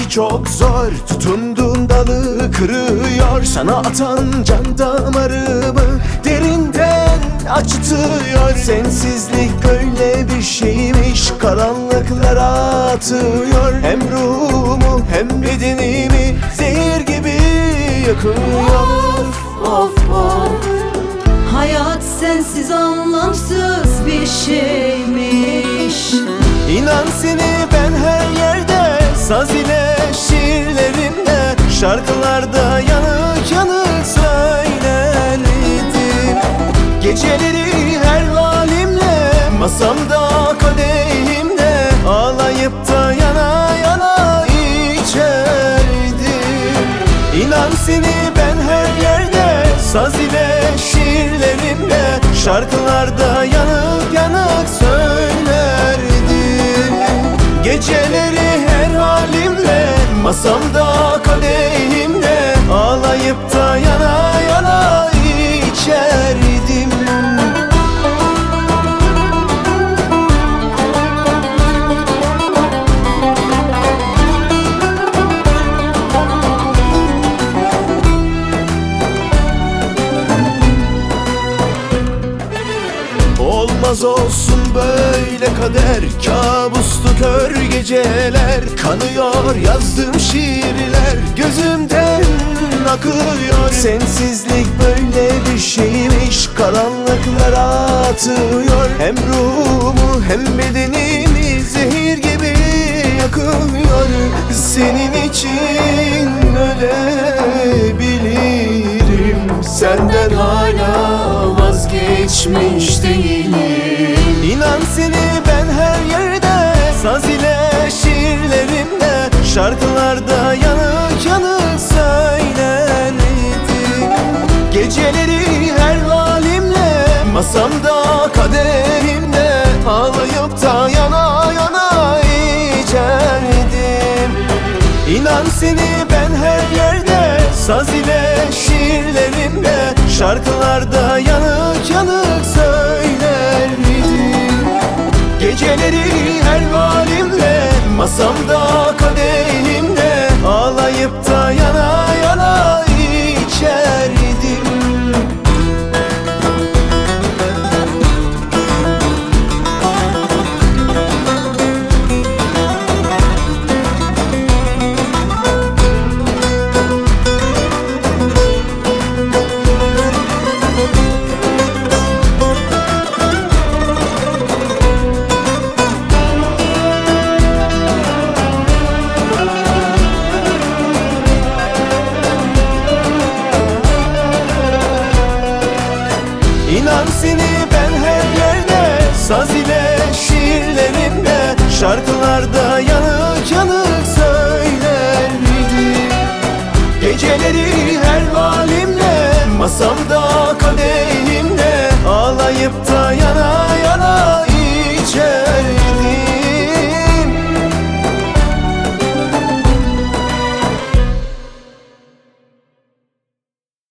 çok zor. Tutunduğun dalı kırıyor, sana atan can damarımı derinden acıtıyor. Sensizlik böyle bir şeymiş, karanlıklara atıyor. Hem ruhumu hem bedenimi zehir gibi yakıyor. Of of, hayat sensiz anlamsız bir şeymiş. İnan seni ben her yerde, saz ile şiirlerimle, şarkılarda yanık yanık söylerdim. Geceleri her halimle, masamda kadehimle, ağlayıp da yana yana içerdim. İnan seni ben her yerde, saz ile şiirlerimle, şarkılarda yanık yanık söylerdim. Geceleri her halimle, masamda kadehimle, ağlayıp da yana yana içerdim. Olmaz olsun böyle kader, kabuslu kör geceler. Kanıyor yazdığım şiirler, gözümden akıyor. Sensizlik böyle bir şeymiş, karanlıklara atıyor. Hem ruhumu hem bedenimi zehir gibi yakıyor. Senin için ölebilirim, senden hala vazgeçmiş değilim. İnan seni ben her yerde, saz ile şiirlerimle, şarkılarda yanık yanık söylerdim. Geceleri her halimle, masamda kadehimle, ağlayıp da yana yana içerdim. İnan seni ben her yerde, saz ile şiirlerimle, şarkılarda yanık yanık söylerdim. Geceleri her halimle, masamda kadehimle, ağlayıp da yana yana içerdim. İnan seni ben her yerde, saz ile şiirlerimle, şarkılarda yanık yanık söylerdim. Geceleri her halimle, masamda